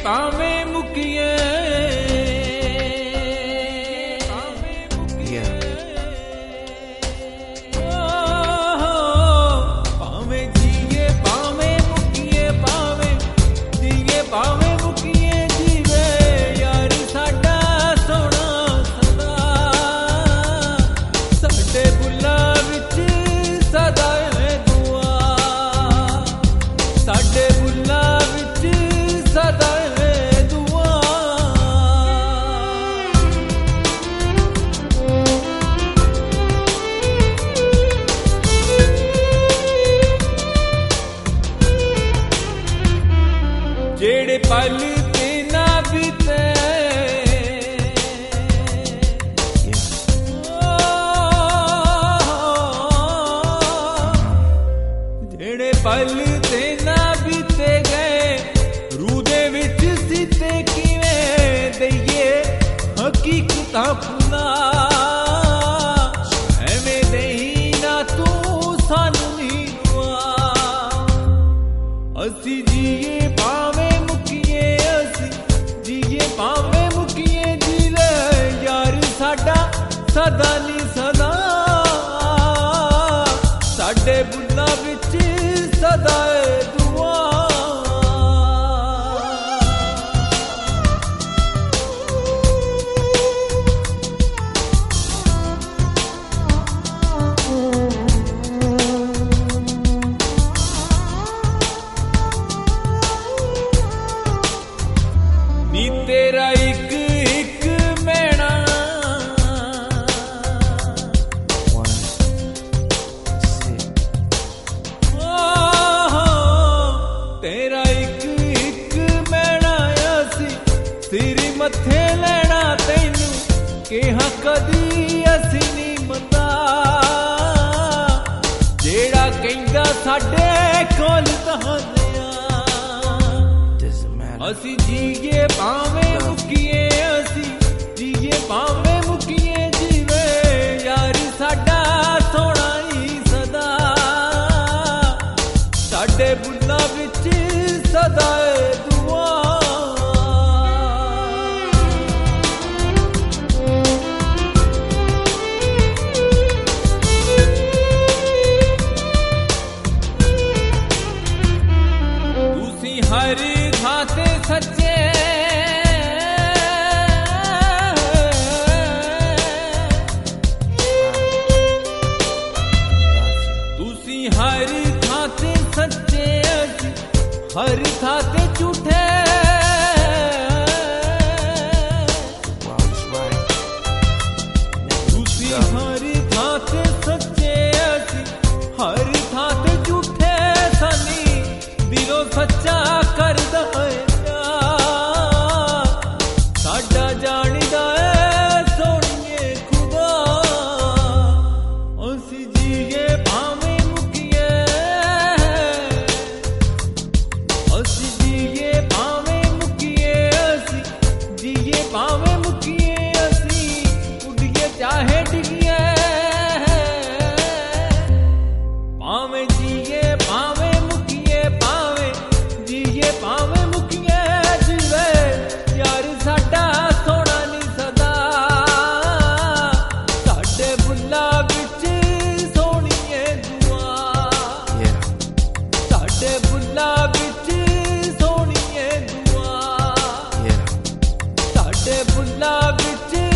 ਭਾਵੇਂ ਮੁਕੀਏ ਜਿਹੜੇ ਪਲ ਤੇ ਨਾ ਬੀਤੇ ਜਿਹੜੇ ਪਲ ਤੇ ਨਾ ਬੀਤੇ ਗਏ ਰੂਹ ਦੇ ਵਿੱਚ ਸਿੱਤੇ ਕਿਵੇਂ ਦਈਏ ਹਕੀਕਤਾਂ ਭੁਲਾ ਐਵੇਂ ਦੇਈ ਨਾ ਤੂੰ ਸਾਨੂੰ ਨੀ ਦੁਆ ਅਸੀਂ ਜੀਏ ਭਾਵੇਂ ਮੁਕੀਏ ਜੀ ਲੈ ਯਾਰ ਸਾਡਾ ਸਦਾ ਨੀ ਸਦਾ ਸਾਡੇ ਬੁੱਲਾਂ ਵਿੱਚ ਸਦਾ ਏ ਦੁਆ ਨੀ ਤੇਰਾ ਇੱਕ ਇੱਕ ਮੈਣਾ ਤੇਰਾ ਇੱਕ ਇੱਕ ਮੈਣਾ ਅਸੀਂ ਸਿਰ ਮੱਥੇ ਲੈਣਾ ਤੈਨੂੰ ਕਿਹਾ ਕਦੀ ਅਸੀਂ ਨਹੀਂ ਮੰਦਾ ਜਿਹੜਾ ਕਹਿੰਦਾ ਸਾਡੇ ਕੋਲ ਤਾਂ ਅਸੀਂ ਜੀਏ ਭਾਵੇਂ ਮੁਕੀਏ ਅਸੀਂ ਜੀਏ ਭਾਵੇਂ ਮੁਕੀਏ ਜੀਵੇ ਯਾਰ ਸਾਡਾ ਸੋਹਣਾ ਹੀ ਸਦਾ ਸਾਡੇ ਬੁੱਲਾਂ ਵਿੱਚ ਸਦਾ ਏ ਦੁਆ ਤੁਸੀਂ ਹਰ ਥਾਂ ਤੇ ਸੱਚੇ ਤੁਸੀਂ ਹਰ ਥਾਂ ਤੇ ਸੱਚੇ ਹਰ ਥਾਂ ਤੇ ਝੂਠੇ ਤੁਸੀਂ ਹਰ ਥਾਂ ਤੇ ਸੱਚੇ ਹਰ ਥਾਂ ਤੇ ਝੂਠੇ ਸਾਨੀ ਦਿਲੋਂ ਸੱਚਾ ਕਰਦਾ ਹੈ ਸਾਡਾ ਜਾਣਦਾ ਏ ਸੋਹਣੀਏ ਖੁਦਾ ਅਸੀਂ ਜੀਏ ਭਾਵੇਂ ਮੁਕੀਏ ਅਸੀਂ ਜੀਏ ਭਾਵੇਂ ਮੁਕੀਏ ਅਸੀਂ ਜੀਏ ਭਾਵੇਂ ਮੁਕੀਏ ਅਸੀਂ ਉੱਡੀਏ ਚਾਹੇ ਡਿੱਗੀਏ ਭਾਵੇਂ ਜੀਏ ਭਾਵੇਂ ਮੁਕੀਏ ਭਾਵੇਂ ਜੀਏ ਭਾਵੇਂ ਮੁਕੀਏ ਜੀਵੇ ਯਾਰ ਸਾਡਾ ਸੋਹਣਾ ਨੀ ਸਦਾ ਸਾਡੇ ਬੁੱਲਾਂ ਵਿੱਚ ਸੋਹਣੀਏ ਦੁਆ ਸਾਡੇ ਬੁੱਲਾਂ ਵਿੱਚ ਸੋਹਣੀਏ ਦੁਆ ਸਾਡੇ ਬੁੱਲਾਂ ਵਿੱਚ